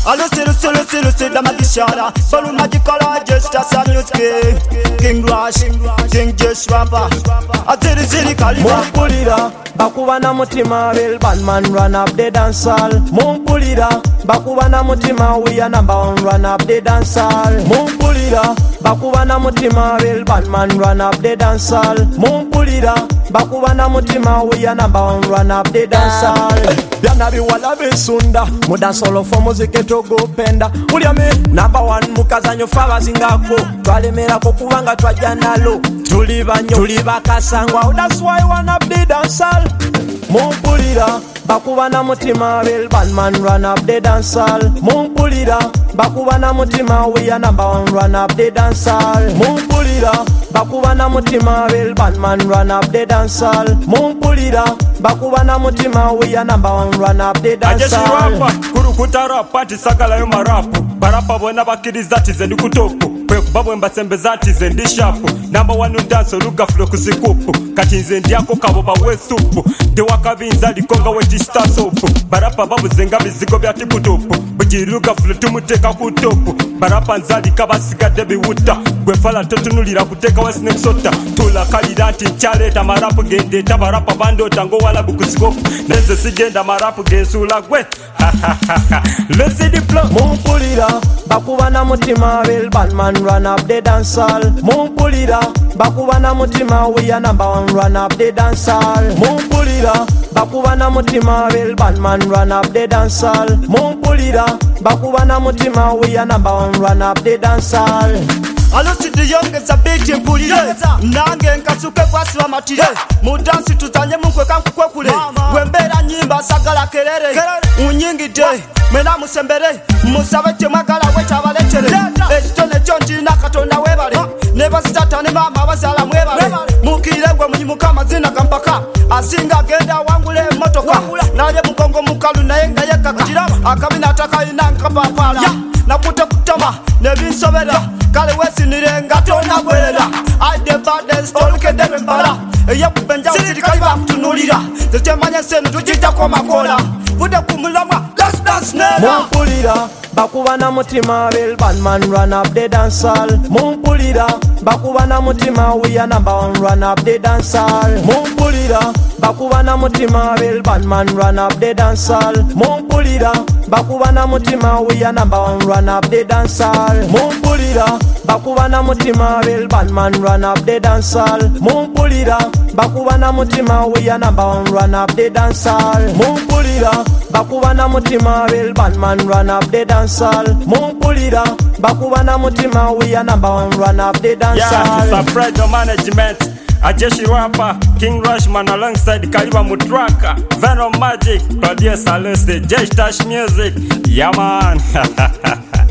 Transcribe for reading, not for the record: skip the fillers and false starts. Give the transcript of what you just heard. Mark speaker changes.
Speaker 1: Lucy, the magician. Follow magical, just as a news King Rush, King Just Rapper. I tell the city,
Speaker 2: Mumpulira, bakubana mutima, real bad man run up the dance hall. Mumpulira, bakubana mutima, we are number one run up the dance hall. Mumpulira, bakubana mutima, real bad man run up the dance hall. Mumpulira, bakubana mutima, we are number one run up the dance hall. Byana biwala besunda, mu dance hall for music etogo penda. Uliame number one mukazanyo faba zingako. Twalemera ko kubanga twajanalo. Tuliba kasangwa, that's why one up the dance hall. Mumpulira, bakubana mutima, real bad man run up the dance hall. Mumpulira, bakubana mutima, we are number one run up the dance hall. Mumpulira, bakubana mutima, real bad man run up the dance hall. Mumpulira, bakubana mutima, we are number one run up the dance hall.
Speaker 3: Kurukuta rapa tisagala yo marapu. Barapa bona bakiriza tize ndi kutopu. Babwe mbasembe zati ze ndi shapu. Number one dance luga flow kusikupu. Kati nze ndiako kaboba we supu. De wakabinza likonga we dista sopu. Barapa babu zenga mizigo bya tiputopu. Bujiruga flow tumuteka kutopu. Barapa nzali kabasiga debi wuta. Gwefala totunulira kuteka wasine msota. Tula kalidanti nchaleta marapu gende. Tabarapa bando tango wala bukusikopu. Neze sigenda marapu gesula gwe. Let's see the flow.
Speaker 2: Mumpulira, bakubana mutima, real bad man run up the dance hall. Mumpulira, bakubana mutima, we are number one run up the dance hall. Mumpulira, bakubana mutima, real bad man run up the dance hall. Mumpulira, bakubana mutima, we are number one run up the dance hall.
Speaker 1: Alusi the youngest a big impulire Nange nkasuke kwa siwa matire Mudansi tuzanye mkwe kankukwe kule Wembera nyimba sagala kelere Unyingi day Mena musembere Musabeche magala wecha valechere Ejitone chonji nakatonda webale Neba sitatane mama wazala mwebale Mukilegwe mnyimuka mazina kampaka Asinga genda wangule motoka Naye mkongo mukalu na yenga yekaka Akabina ataka inanka papala Nakute kutama nebinsobera Kale wesi nirenga tona gwera Ade baden stoluke debe mbala Eye kubenja usiri kaiba kutunulira Zetemanya senu tujita kwa makola Vude kumulama let's dance nera
Speaker 2: Mumpulira, bakubana mutima, real bad man run up the dance hall. Mumpulira, bakubana mutima, we are number one run up the dance hall. Mumpulira, bakubana mutima, real bad man run up the dance hall. Mumpulira, bakubana mutima, we are number one run up the dance hall. Mumpulira, bakubana mutima, real bad man run up the dance hall. Mumpulira, bakubana mutima, we are number one run up the dance hall. Mumpulira, bakubana mutima, real bad man run up the dance hall. Mumpulira, bakubana mutima, we are number one run up the dance hall.
Speaker 3: It's a Fredo management. Ajeshi rapper, King Rushman alongside Kaliba Mutraka, Venom Magic, producer Lucy, J-Stash Music. Yeah man.